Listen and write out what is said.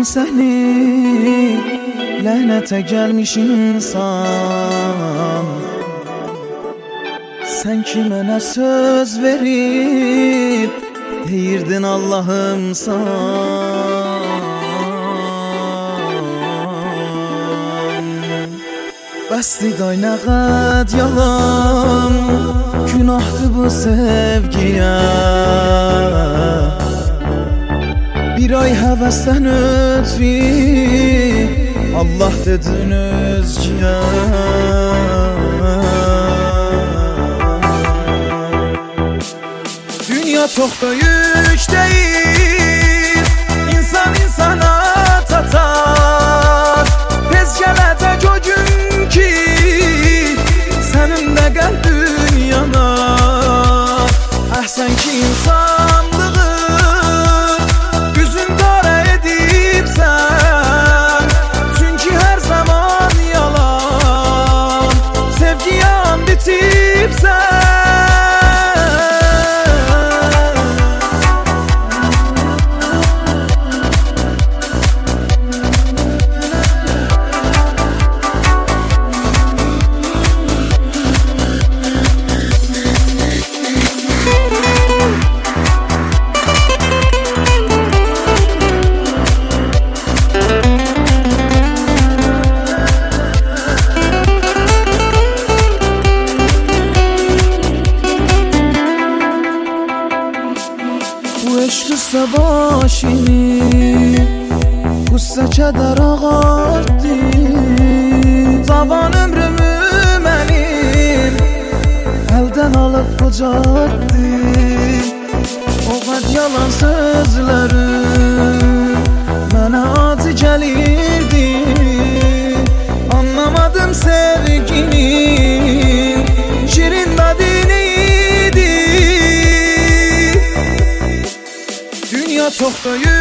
seni, lənətə gəlmiş insan. Sen ki mənə söz verib deyirdin Allahımsan. Bəsdi day nə qəd yalan, günahdı bu sevgiyə. Bir ay həvəsdən ötri Allah dedin özgə. Dünya çok büyük değil, insan insana tatar. Tez gələcək o gün ki sənin də qəlbin yanar. Əhsən ki insanlığı yüzün qara edibsən, çünki hər zaman yalan sevgiyə and içibsən. Qısa başını, qısa kədər ağartdı. Zavan ömrümü mənim əldən alıb qocatdı. O qəd yalan sözləri mənə acı gəlirdi. Anlamadım sevginin şirin dadını. Dünya çok büyük